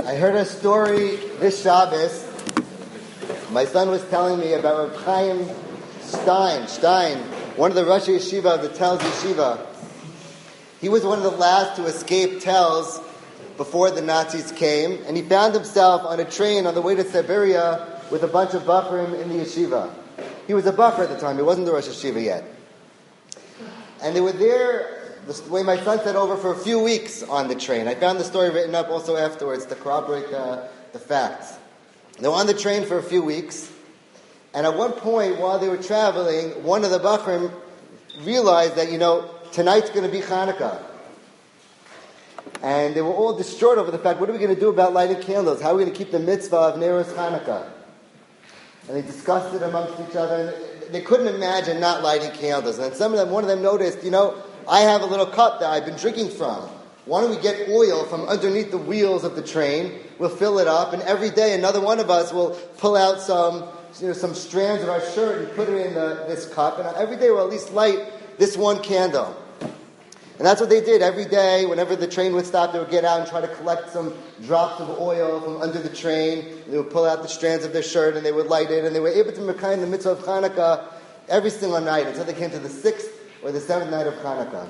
I heard a story this Shabbos. My son was telling me about Reb Chaim Stein, one of the Rosh Yeshiva of the Telz Yeshiva. He was one of the last to escape Telz before the Nazis came, and he found himself on a train on the way to Siberia with a bunch of Bachrim in the yeshiva. He was a Bachar at the time, he wasn't the Rosh Yeshiva yet. And they were there, the way my son said, over for a few weeks on the train. I found the story written up also afterwards to corroborate the facts. They were on the train for a few weeks, and at one point while they were traveling, one of the Bachrim realized that, tonight's going to be Hanukkah. And they were all distraught over the fact, what are we going to do about lighting candles? How are we going to keep the mitzvah of Neros Hanukkah? And they discussed it amongst each other, and they couldn't imagine not lighting candles. And one of them noticed, I have a little cup that I've been drinking from. Why don't we get oil from underneath the wheels of the train? We'll fill it up, and every day another one of us will pull out some strands of our shirt and put it in this cup, and every day we'll at least light this one candle. And that's what they did every day. Whenever the train would stop, they would get out and try to collect some drops of oil from under the train. They would pull out the strands of their shirt and they would light it, and they were able to make the mitzvah of Hanukkah every single night until they came to the 6th or the 7th night of Hanukkah,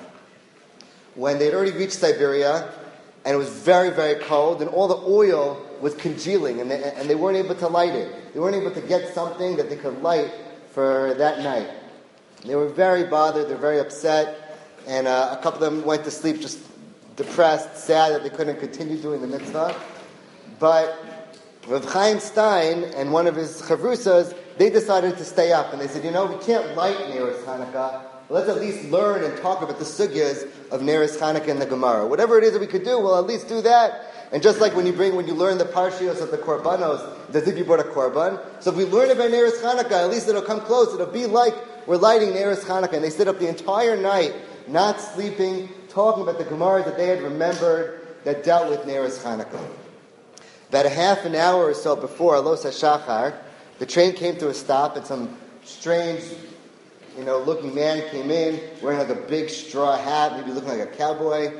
when they had already reached Siberia, and it was very, very cold, and all the oil was congealing, and they weren't able to light it. They weren't able to get something that they could light for that night. They were very bothered, they were very upset, and a couple of them went to sleep just depressed, sad that they couldn't continue doing the mitzvah. But Reb Chaim Stein and one of his chavrusas, they decided to stay up, and they said, we can't light Neros Hanukkah, let's at least learn and talk about the sugyas of Neros Hanukkah and the Gemara. Whatever it is that we could do, we'll at least do that. And just like when you learn the parshios of the korbanos, it's as if you brought a korban. So if we learn about Neros Hanukkah, at least it'll come close. It'll be like we're lighting Neros Hanukkah. And they stayed up the entire night, not sleeping, talking about the Gemara that they had remembered that dealt with Neros Hanukkah. About a half an hour or so before Alos HaShachar, the train came to a stop, and some strange looking man came in, wearing like a big straw hat, maybe looking like a cowboy.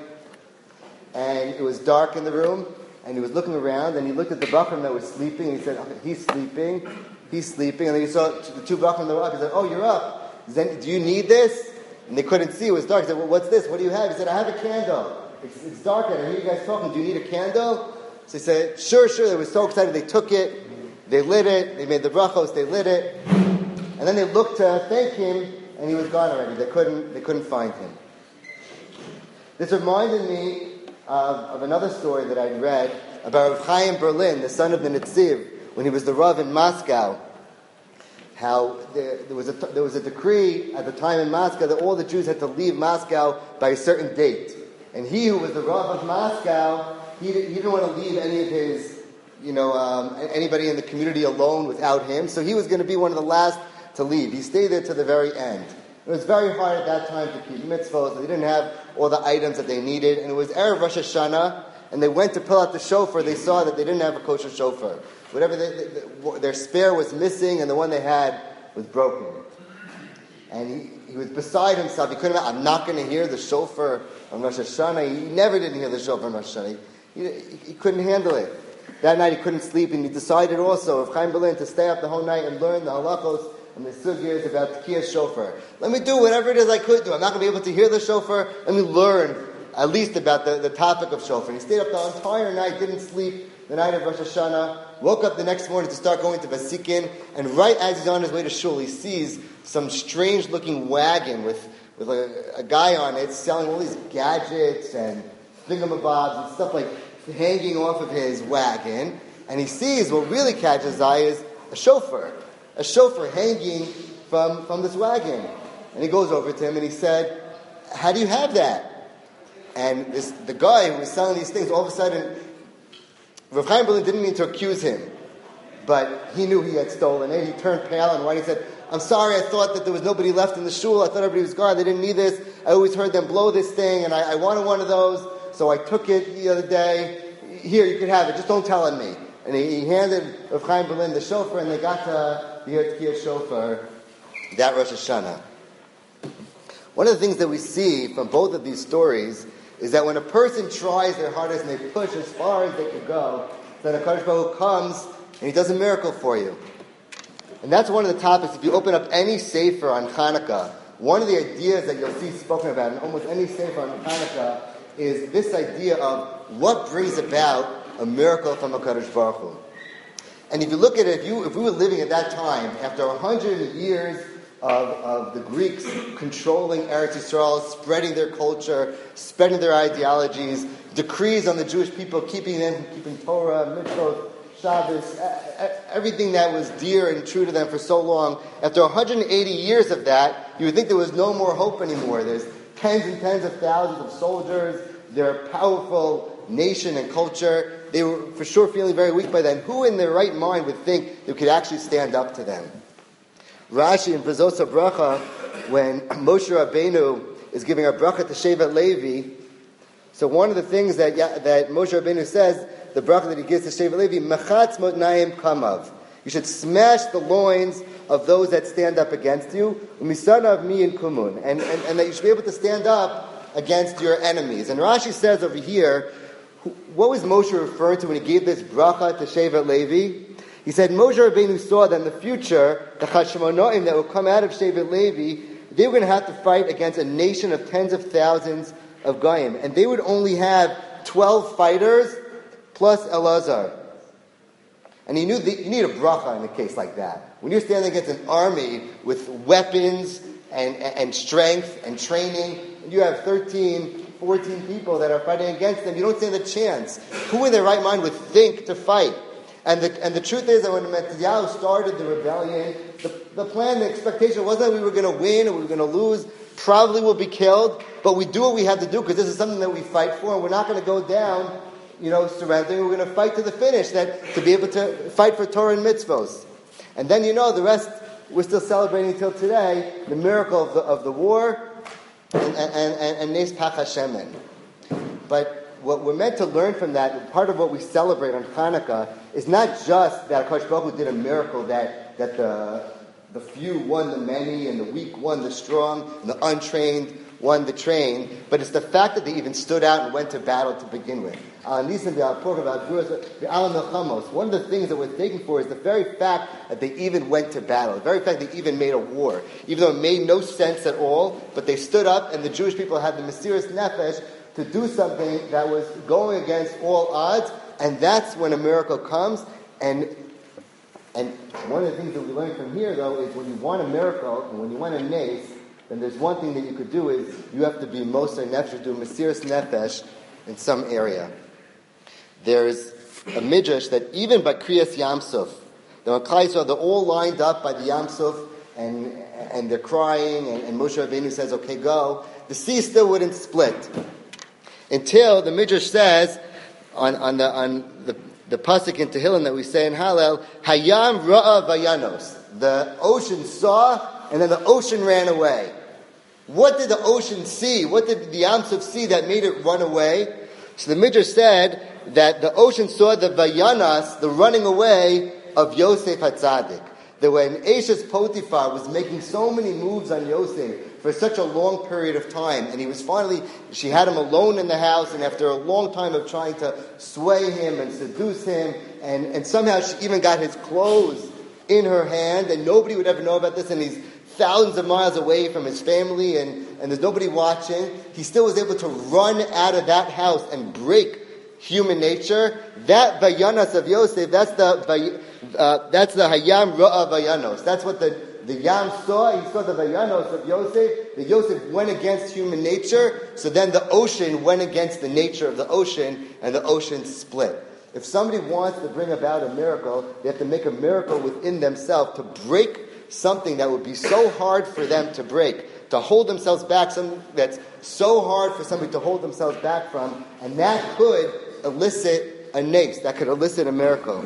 And it was dark in the room, and he was looking around, and he looked at the Bachrim that was sleeping, and he said, okay, he's sleeping. And then he saw the two Bachrim that were up. He said, oh, you're up. Do you need this? And they couldn't see. It was dark. He said, well, what's this? What do you have? He said, I have a candle. It's dark out. I hear you guys talking. Do you need a candle? So he said, sure. They were so excited. They took it. They lit it. They made the brachos. They lit it. And then they looked to thank him, and he was gone already. They couldn't find him. This reminded me of another story that I'd read about Rav Chaim Berlin, the son of the Netziv, when he was the Rav in Moscow. How there was a decree at the time in Moscow that all the Jews had to leave Moscow by a certain date. And he who was the Rav of Moscow, he didn't want to leave any of his, anybody in the community alone without him. So he was going to be one of the last to leave. He stayed there to the very end. It was very hard at that time to keep mitzvahs. They didn't have all the items that they needed. And it was Erev Rosh Hashanah, and they went to pull out the shofar. They saw that they didn't have a kosher shofar. Whatever their spare was missing, and the one they had was broken. And he was beside himself. He couldn't. I'm not going to hear the shofar on Rosh Hashanah. He never didn't hear the shofar on Rosh Hashanah. He couldn't handle it. That night he couldn't sleep, and he decided also of Chaim Berlin to stay up the whole night and learn the halachos and the sugyas about Tekiyah shofar. Let me do whatever it is I could do. I'm not going to be able to hear the shofar. Let me learn at least about the topic of shofar. And he stayed up the entire night, didn't sleep the night of Rosh Hashanah, woke up the next morning to start going to Vasikin, and right as he's on his way to shul, he sees some strange-looking wagon with a guy on it selling all these gadgets and thingamabobs and stuff like hanging off of his wagon. And he sees what really catches his eye is a shofar hanging from this wagon. And he goes over to him and he said, how do you have that? And the guy who was selling these things, all of a sudden, Rav Chaim Berlin didn't mean to accuse him, but he knew he had stolen it. He turned pale and white. He said, I'm sorry, I thought that there was nobody left in the shul. I thought everybody was gone. They didn't need this. I always heard them blow this thing, and I wanted one of those, so I took it the other day. Here, you can have it. Just don't tell on me. And he handed Rav Chaim Berlin the shofar, and they got to the Tekiyah shofar that Rosh Hashanah. One of the things that we see from both of these stories is that when a person tries their hardest and they push as far as they can go, then HaKadosh Baruch Hu comes and He does a miracle for you. And that's one of the topics. If you open up any sefer on Hanukkah, one of the ideas that you'll see spoken about in almost any sefer on Hanukkah is this idea of what brings about a miracle from HaKadosh Baruch Hu. And if you look at it, if we were living at that time, after 100 years of the Greeks controlling Eretz Yisrael, spreading their culture, spreading their ideologies, decrees on the Jewish people, keeping Torah, mitzvot, Shabbos, everything that was dear and true to them for so long. After 180 years of that, you would think there was no more hope anymore. There's tens and tens of thousands of soldiers. They're a powerful nation and culture. They were for sure feeling very weak by then. Who in their right mind would think they could actually stand up to them? Rashi in Brizos HaBracha, when Moshe Rabbeinu is giving a bracha to Shevet Levi, so one of the things that Moshe Rabbeinu says, the bracha that he gives to Shevet Levi, Mechatz motnayim kamav. You should smash the loins of those that stand up against you, umisanav mi in kumun, and that you should be able to stand up against your enemies. And Rashi says over here, what was Moshe referring to when he gave this bracha to Shevet Levi? He said Moshe Rabbeinu saw that in the future, the Hashmonaim that will come out of Shevet Levi, they were going to have to fight against a nation of tens of thousands of Goyim. And they would only have 12 fighters plus Elazar. And he knew you need a bracha in a case like that. When you're standing against an army with weapons and strength and training, and you have 13, 14 people that are fighting against them, you don't stand a chance. Who in their right mind would think to fight? And the truth is that when Mattatyahu started the rebellion, the plan, the expectation wasn't that we were going to win or we were going to lose. Probably we'll be killed, but we do what we have to do because this is something that we fight for, and we're not going to go down, surrendering. We're going to fight to the finish, to be able to fight for Torah and mitzvos. And then the rest we're still celebrating till today, the miracle of the war and Nes Pach Hashemen. But what we're meant to learn from that, part of what we celebrate on Hanukkah, is not just that HaKadosh Baruch Hu did a miracle that the few won the many, and the weak won the strong, and the untrained won the trained, but it's the fact that they even stood out and went to battle to begin with. One of the things that we're thankful for is the very fact that they even went to battle, the very fact they even made a war, even though it made no sense at all, but they stood up, and the Jewish people had the mysterious nefesh to do something that was going against all odds, and that's when a miracle comes. And one of the things that we learn from here, though, is when you want a miracle, and when you want a nes, then there's one thing that you could do is you have to be moser nefesh, do mesiras nefesh in some area. There's a midrash that even by Kriyas Yamsuf, the Klal Yisrael, they're all lined up by the Yamsuf, and they're crying, and Moshe Rabbeinu says, okay, go. The sea still wouldn't split. Until the Midrash says, on the pasuk in Tehillim that we say in Hallel, Hayam Ra'a Vayanos. The ocean saw, and then the ocean ran away. What did the ocean see? What did the Yamsuf see that made it run away? So the Midrash said that the ocean saw the Vayanas, the running away of Yosef HaTzadik. That when Eshes Potiphar was making so many moves on Yosef for such a long period of time, and she had him alone in the house, and after a long time of trying to sway him and seduce him, and somehow she even got his clothes in her hand, and nobody would ever know about this, and he's thousands of miles away from his family, and there's nobody watching, he still was able to run out of that house and break human nature. That Vayanas of Yosef, that's the Hayam Ra'a Vayanos. That's what the Yam saw. He saw the Vayanos of Yosef. The Yosef went against human nature, so then the ocean went against the nature of the ocean, and the ocean split. If somebody wants to bring about a miracle, they have to make a miracle within themselves to break something that would be so hard for them to break, to hold themselves back, something that's so hard for somebody to hold themselves back from, and that could elicit a nes, that could elicit a miracle.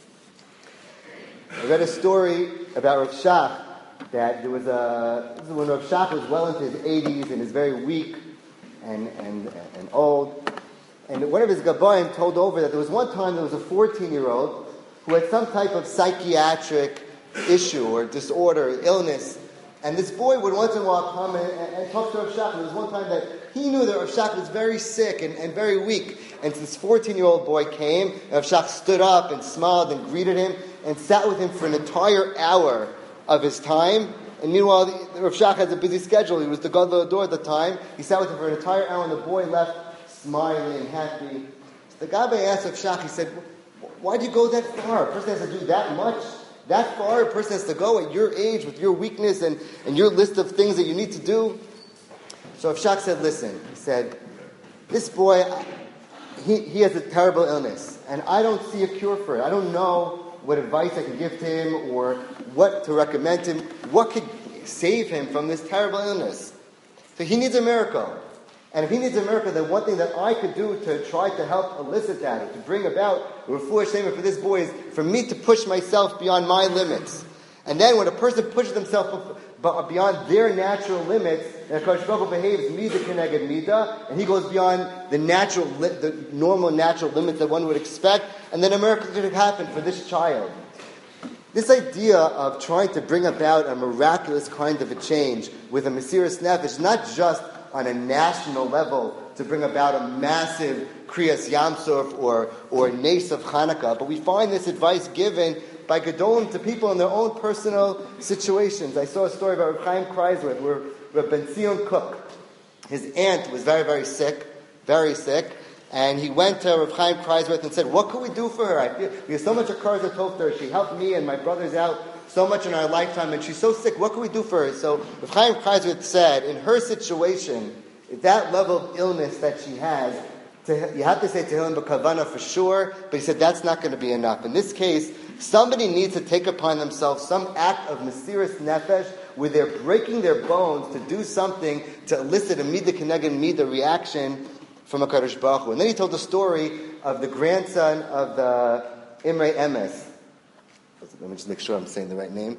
I read a story about Rav Shach, that this is when Rav Shach was well into his 80s and is very weak and old. And one of his Gabayim told over that there was one time there was a 14-year-old who had some type of psychiatric issue or disorder, illness, And this boy would once in a while come and talk to Rav Shach. There was one time that he knew that Rav Shach was very sick and very weak. And this 14-year-old boy came, and Rav Shach stood up and smiled and greeted him and sat with him for an entire hour of his time. And meanwhile, Rav Shach has a busy schedule. He was the Gadol Hador at the time. He sat with him for an entire hour, and the boy left smiling, happy. So the Gabbai asked Rav Shach, he said, why do you go that far? A person has to do that much? That far a person has to go at your age with your weakness and your list of things that you need to do? So Rav Shach said, listen, he said, this boy, he has a terrible illness, and I don't see a cure for it. I don't know what advice I can give to him or what to recommend to him, what could save him from this terrible illness. So he needs a miracle. And if he needs a miracle, then one thing that I could do to try to help elicit that, or to bring about a refuah shleima for this boy, is for me to push myself beyond my limits. And then when a person pushes themselves beyond their natural limits, and HaKadosh Baruch Hu behaves midah keneged midah, and he goes beyond the normal natural limits that one would expect, and then a miracle could happen for this child. This idea of trying to bring about a miraculous kind of a change with a Mesiras Nefesh is not just on a national level to bring about a massive Kriyas Yamsuf or Nes of Hanukkah, but we find this advice given by Gedolim to people in their own personal situations. I saw a story about Reb Chaim Kreisler, where Reb Ben Zion Cook, his aunt was very, very sick, and he went to Reb Chaim Kreisler and said, what can we do for her? We have so much Hakaras Tov to her. She helped me and my brothers out so much in our lifetime, and she's so sick. What can we do for her? So Reb Chaim Kreisler said, in her situation, at that level of illness that she has, you have to say Tehillim b'kavana for sure, but he said that's not going to be enough. In this case, somebody needs to take upon themselves some act of Mesiras Nefesh where they're breaking their bones to do something to elicit a midah keneged midah reaction from HaKadosh Baruch Hu. And then he told the story of the grandson of the Imrei Emes. Let me just make sure I'm saying the right name.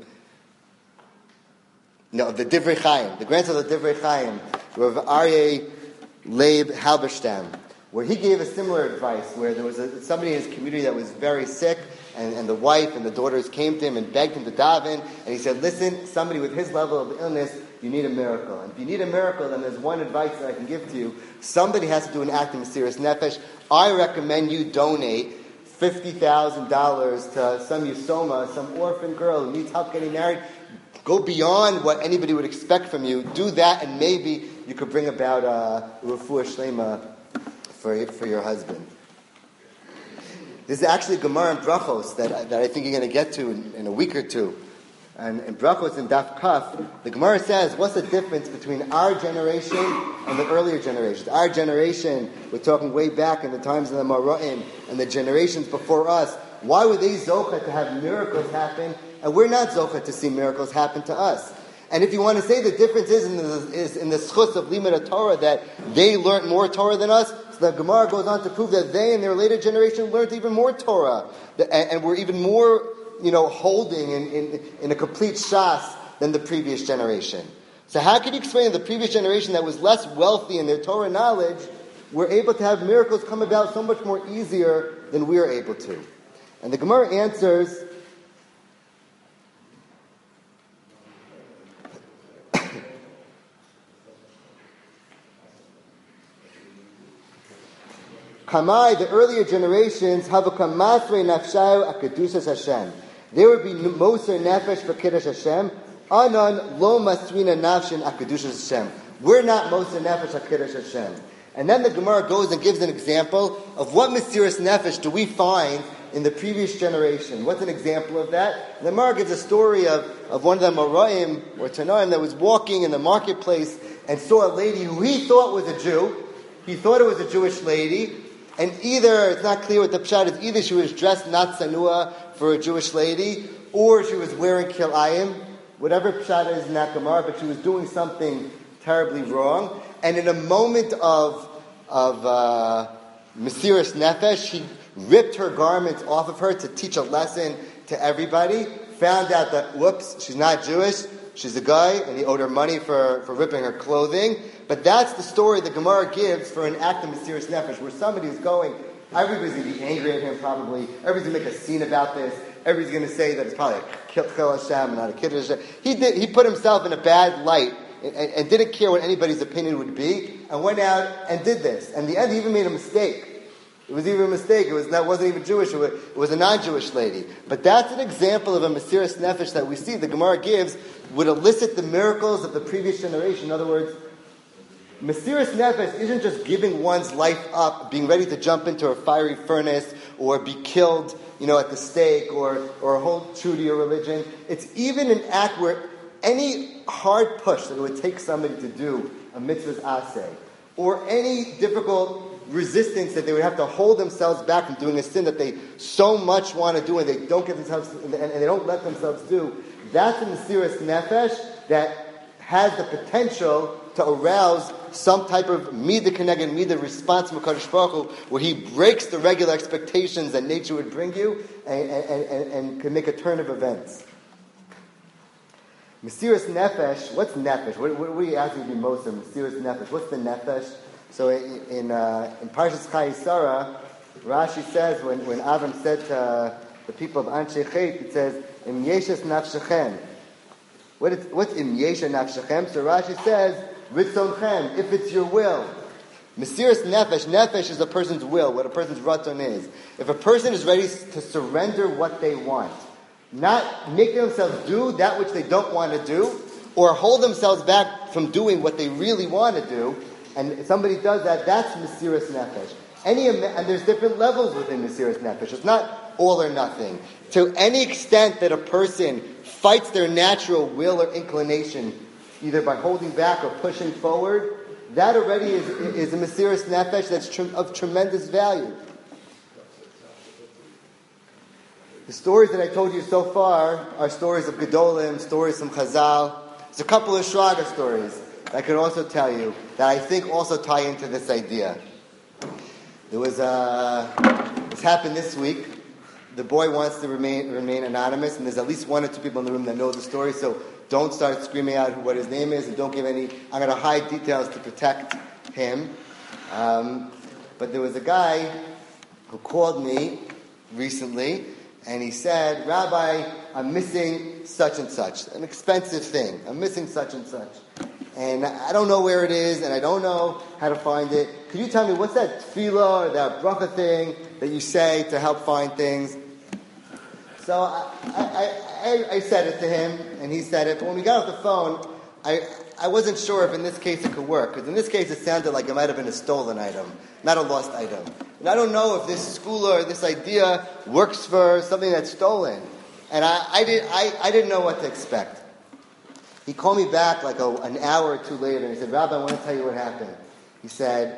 No, the Divrei Chaim, the grandson of the Divrei Chaim, Rav Aryeh Leib Halberstam, where he gave a similar advice, where there was somebody in his community that was very sick, and the wife and the daughters came to him and begged him to daven, and he said, listen, somebody with his level of illness, you need a miracle. And if you need a miracle, then there's one advice that I can give to you. Somebody has to do an act of Mesiras Nefesh. I recommend you donate $50,000 to some Yisoma, some orphan girl who needs help getting married. Go beyond what anybody would expect from you. Do that, and maybe you could bring about a refuah shleima for your husband. There's actually a Gemara in Brachos that I think you're going to get to in a week or two. And in Brachos in Daf Kaf, the Gemara says, what's the difference between our generation and the earlier generations? Our generation, we're talking way back in the times of the Mara'im, and the generations before us, why were they zocha to have miracles happen, and we're not zocha to see miracles happen to us? And if you want to say the difference is in the schus of Limud Torah, that they learned more Torah than us, so the Gemara goes on to prove that they in their later generation learned even more Torah, and were even more, holding in a complete shas than the previous generation. So how can you explain the previous generation that was less wealthy in their Torah knowledge were able to have miracles come about so much more easier than we are able to? And the Gemara answers, Kamai, the earlier generations, Havukam Masrei Nafshayu Akadushas Hashem. There would be Moser Nefesh for Kiddush Hashem. Anan Lo Masrina Nafshin Akadushas Hashem. We're not Moser Nefesh Akadush Hashem. And then the Gemara goes and gives an example of what Mesiras Nefesh do we find in the previous generation. What's an example of that? The Gemara gives a story of one of the Moraim or Tanoim that was walking in the marketplace and saw a lady who he thought was a Jew. He thought it was a Jewish lady. And either, it's not clear what the pshat is, either she was dressed not sanua for a Jewish lady, or she was wearing kilayim, whatever pshat is in that Gemara, but she was doing something terribly wrong. And in a moment of Mesiras Nefesh, she ripped her garments off of her to teach a lesson to everybody, found out that, whoops, she's not Jewish, she's a guy, and he owed her money for ripping her clothing. But that's the story the Gemara gives for an act of Mesiras Nefesh, where somebody is going, everybody's going to be angry at him probably, everybody's going to make a scene about this, everybody's going to say that it's probably a Chil Hashem, not a Kiddush Hashem. He put himself in a bad light and didn't care what anybody's opinion would be, and went out and did this. And in the end, he even made a mistake. It was even a mistake. It wasn't even Jewish. It was a non-Jewish lady. But that's an example of a Mesiras Nefesh that we see the Gemara gives would elicit the miracles of the previous generation. In other words, Mesiras Nefesh isn't just giving one's life up, being ready to jump into a fiery furnace or be killed, at the stake or hold true to your religion. It's even an act where any hard push that it would take somebody to do a mitzvah's aseh, or any difficult resistance that they would have to hold themselves back from doing a sin that they so much want to do and they don't get themselves and they don't let themselves do. That's a Mesiras Nefesh that has the potential to arouse some type of midah keneged midah response from HaKadosh Baruch Hu, where he breaks the regular expectations that nature would bring you and can make a turn of events. Mesiras Nefesh, what's Nefesh? What are you asking to be most of? Mesiras Nefesh, what's the Nefesh? So in Parshas Chayei Sarah, Rashi says, when Avram said to the people of Anshe Chet, it says, Im yeshes nafshechem. What's Im yesha nafshechem? So Rashi says, Ritzonchem, if it's your will. Mesiras Nefesh is a person's will, what a person's ratzon is. If a person is ready to surrender what they want, not make themselves do that which they don't want to do, or hold themselves back from doing what they really want to do, and if somebody does that, that's Mesiras Nefesh. And there's different levels within Mesiras Nefesh. It's not all or nothing. To any extent that a person fights their natural will or inclination, either by holding back or pushing forward, that already is a Mesiras Nefesh that's of tremendous value. The stories that I told you so far are stories of Gedolim, stories from Chazal. There's a couple of Shraga stories I could also tell you that I think also tie into this idea. There was this happened this week. The boy wants to remain anonymous, and there's at least one or two people in the room that know the story, so don't start screaming out what his name is, and don't give any. I'm going to hide details to protect him. But there was a guy who called me recently, and he said, Rabbi, I'm missing such and such, an expensive thing. I'm missing such and such. And I don't know where it is, and I don't know how to find it. Could you tell me, what's that tefillah or that bracha thing that you say to help find things? So I said it to him, and he said it. But when we got off the phone, I wasn't sure if in this case it could work. Because in this case it sounded like it might have been a stolen item, not a lost item. And I don't know if this school or this idea works for something that's stolen. And I didn't know what to expect. He called me back like an hour or two later, and he said, Rabbi, I want to tell you what happened. He said,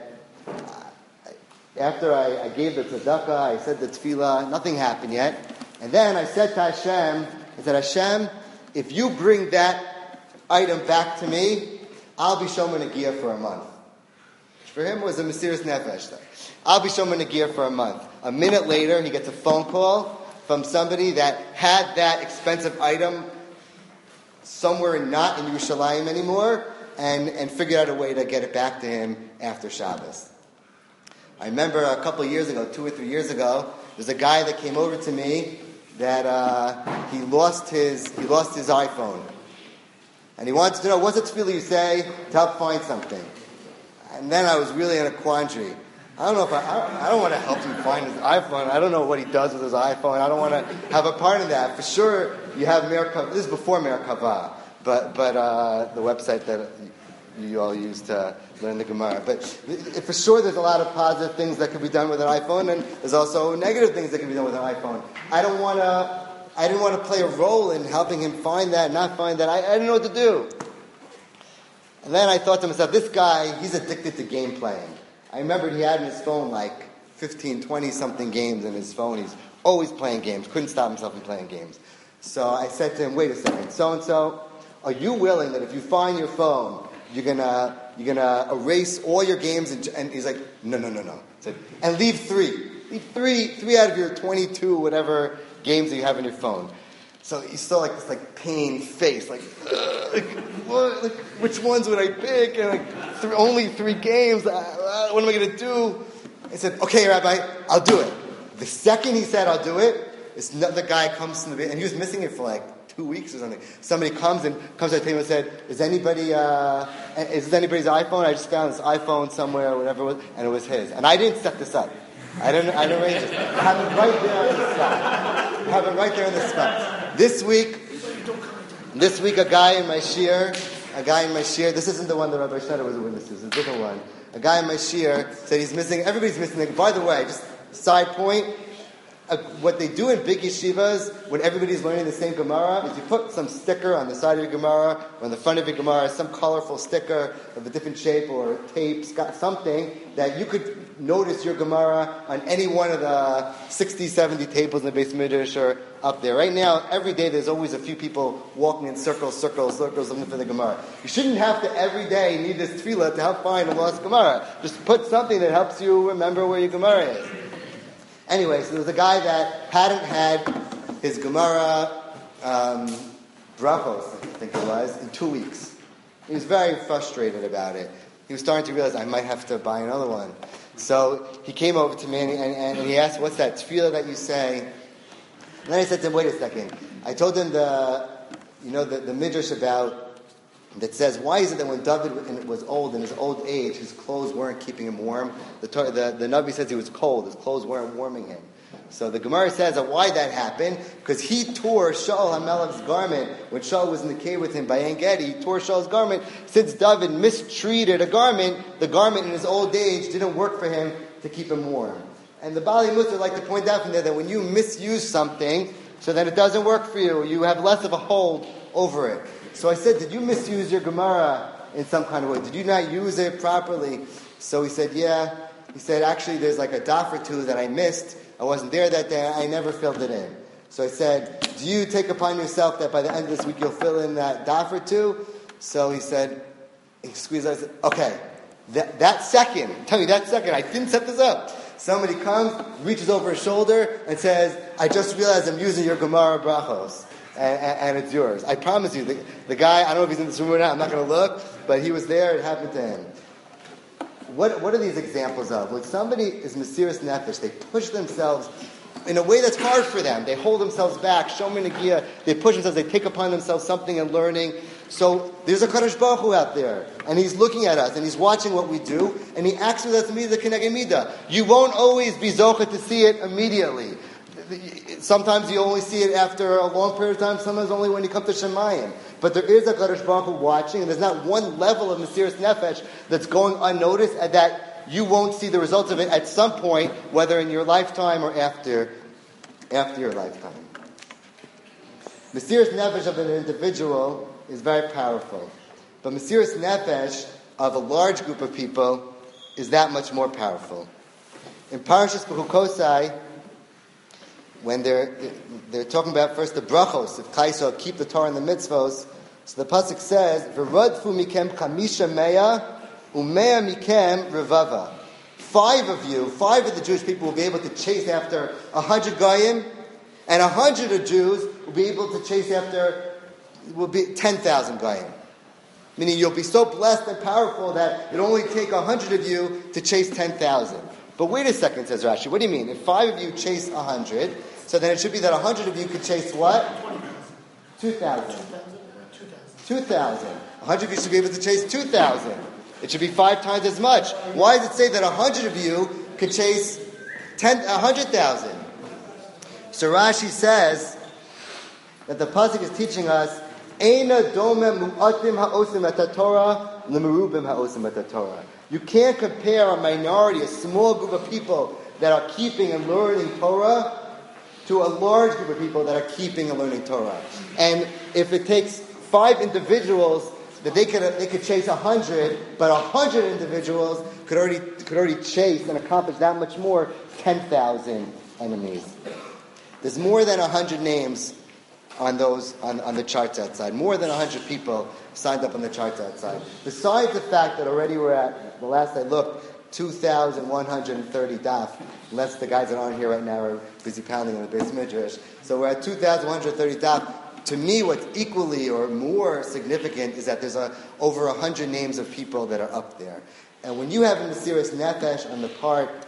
after I gave the tzedakah, I said the tefillah, nothing happened yet. And then I said to Hashem, Hashem, if you bring that item back to me, I'll be Shomer Negiah for a month. Which for him was a Mesiras Nefesh. I'll be Shomer Negiah for a month. A minute later, he gets a phone call from somebody that had that expensive item somewhere not in Yerushalayim anymore, and figured out a way to get it back to him after Shabbos. I remember a couple of years ago, 2 or 3 years ago, there's a guy that came over to me that he lost his iPhone, and he wanted to know, what's the tefillah you say to help find something? And then I was really in a quandary. I don't want to help him find his iPhone. I don't know what he does with his iPhone. I don't want to have a part in that. For sure, you have Merkava. This is before Merkava, but the website that you all use to learn the Gemara. But for sure, there's a lot of positive things that could be done with an iPhone, and there's also negative things that can be done with an iPhone. I didn't want to play a role in helping him find that, not find that. I didn't know what to do. And then I thought to myself, this guy, he's addicted to game playing. I remembered he had in his phone like 15, 20-something games in his phone. He's always playing games. Couldn't stop himself from playing games. So I said to him, wait a second, so-and-so, are you willing that if you find your phone, you're gonna erase all your games? And he's like, no. I said, and leave three. Leave three out of your 22 whatever games that you have on your phone. So he saw like this pain face, what? Which ones would I pick? And only 3 games. What am I going to do? I said, okay, Rabbi, I'll do it. The second he said I'll do it, this another guy comes from and he was missing it for like 2 weeks or something. Somebody comes to the table and said, is this anybody's iPhone? I just found this iPhone somewhere, or whatever it was, and it was his. And I didn't set this up. I didn't arrange this. I have it right there on the spot. This week, a guy in my shir, this isn't the one that Rabbi Schneider was a witness to, it's a different one. A guy in my shir said he's missing, everybody's missing it. By the way, just side point, what they do in big yeshivas, when everybody's learning the same Gemara, is you put some sticker on the side of your Gemara, or on the front of your Gemara, some colorful sticker of a different shape, or tape, something that you could notice your Gemara on any one of the 60, 70 tables in the Beis Midrash or up there. Right now, every day there's always a few people walking in circles looking for the Gemara. You shouldn't have to every day need this tefillah to help find a lost Gemara. Just put something that helps you remember where your Gemara is. Anyway, so there was a guy that hadn't had his Gemara brachos, I think it was, in 2 weeks. He was very frustrated about it. He was starting to realize, I might have to buy another one. So he came over to me and he asked, what's that tefillah that you say? And then I said to him, wait a second. I told him the midrash about, that says, why is it that when David was old, in his old age, his clothes weren't keeping him warm? The Navi says he was cold. His clothes weren't warming him. So the Gemara says that why that happened, because he tore Shaul HaMelech's garment when Shaul was in the cave with him by En Gedi. He tore Shaul's garment. Since David mistreated a garment, the garment in his old age didn't work for him to keep him warm. And the Bali Mussar like to point out from there that when you misuse something, so that it doesn't work for you, you have less of a hold over it. So I said, did you misuse your Gemara in some kind of way? Did you not use it properly? So he said, yeah. He said, actually, there's like a daf or two that I missed. I wasn't there that day. I never filled it in. So I said, do you take upon yourself that by the end of this week you'll fill in that daf or two? So he said, he squeezed out. I said, okay, that second, I didn't set this up. Somebody comes, reaches over his shoulder, and says, I just realized I'm using your Gemara brachos. And it's yours. I promise you, the guy, I don't know if he's in this room or not, I'm not going to look, but he was there, it happened to him. What are these examples of? When somebody is Mesiras Nefesh, they push themselves in a way that's hard for them. They hold themselves back, Shomer Negiah, they push themselves, they take upon themselves something and learning. So there's a Kadosh Baruch Hu out there, and he's looking at us, and he's watching what we do, and he acts with us midah k'neged midah. You won't always be zocheh to see it immediately. Sometimes you only see it after a long period of time, sometimes only when you come to Shemayim. But there is a Kadosh Baruch Hu watching, and there's not one level of Mesiras Nefesh that's going unnoticed, and that you won't see the results of it at some point, whether in your lifetime or after your lifetime. Mesiras Nefesh of an individual is very powerful. But Mesiras Nefesh of a large group of people is that much more powerful. In Parashas Behukosai, when they're talking about first the brachos, if Kaisel keep the Torah and the mitzvos, so the pasuk says, "V'radfu mikem chamisha mea umea mikem revava." 5 of the Jewish people will be able to chase after 100 goyim, and 100 of Jews will be able to chase after 10,000 goyim. Meaning you'll be so blessed and powerful that it'll only take 100 of you to chase 10,000. But wait a second, says Rashi. What do you mean? If 5 of you chase 100, so then it should be that 100 of you could chase what? 2,000. 2,000. 100 of you should be able to chase 2,000. It should be 5 times as much. Why does it say that 100 of you could chase 100,000? So Rashi says that the pasuk is teaching us, Eina domem mu'atim ha'osim et Torah lemerubim ha'osim et Torah. You can't compare a minority, a small group of people that are keeping and learning Torah to a large group of people that are keeping and learning Torah. And if it takes 5 individuals, that they could chase 100, but 100 individuals could already chase and accomplish that much more, 10,000 enemies. There's more than 100 names on the charts outside. More than 100 people signed up on the charts outside. Besides the fact that already we're at, the last I looked, 2,130 daf, unless the guys that aren't here right now are busy pounding on the Beis Midrash. So we're at 2,130 daf. To me, what's equally or more significant is that there's over 100 names of people that are up there. And when you have a Mesiras Nefesh on the part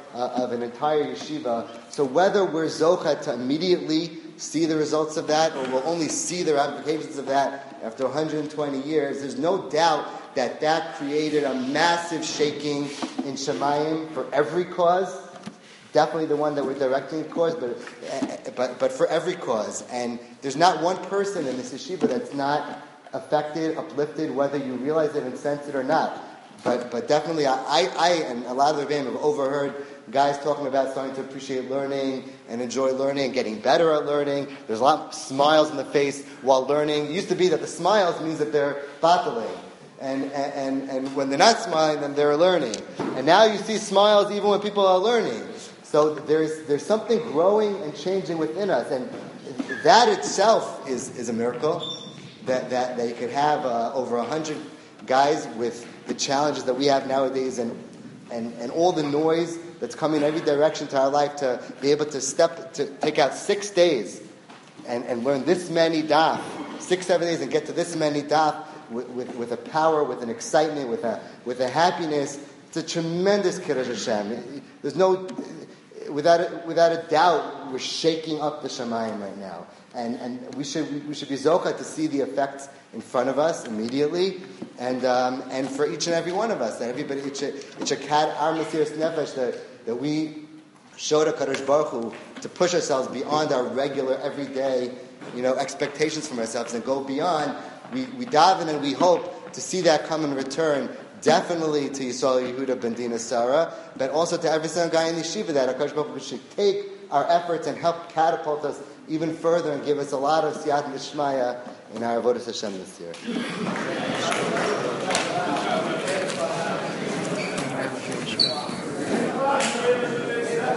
of an entire yeshiva. So whether we're zocha to immediately see the results of that, or we'll only see the ramifications of that after 120 years, there's no doubt that created a massive shaking in Shemayim for every cause. Definitely the one that we're directing the cause, but for every cause. And there's not one person in this yeshiva that's not affected, uplifted, whether you realize it and sense it or not. But definitely, I and a lot of the Rebbeim have overheard guys talking about starting to appreciate learning and enjoy learning and getting better at learning. There's a lot of smiles in the face while learning. It used to be that the smiles means that they're battling. And when they're not smiling, then they're learning. And now you see smiles even when people are learning. So there's something growing and changing within us. And that itself is a miracle. That you could have over 100 guys with the challenges that we have nowadays and all the noise that's coming in every direction to our life, to be able to take out 6 days and learn this many daf, 6-7 days, and get to this many daf with a power, with an excitement, with a happiness. It's a tremendous Kiddush Hashem. There's no, without a doubt, we're shaking up the Shemayim right now. And we should be zocha to see the effects in front of us immediately, and for each and every one of us, that everybody, it's a kad our mesiras nefesh that we show to Kadosh Baruch Hu to push ourselves beyond our regular everyday, expectations from ourselves and go beyond. We daven and we hope to see that come in return. Definitely to Yisrael Yehuda ben Dina Sarah, but also to every single guy in the yeshiva, that HaKadosh Baruch Hu should take our efforts and help catapult us even further and give us a lot of siyat and in our avodas Hashem this year.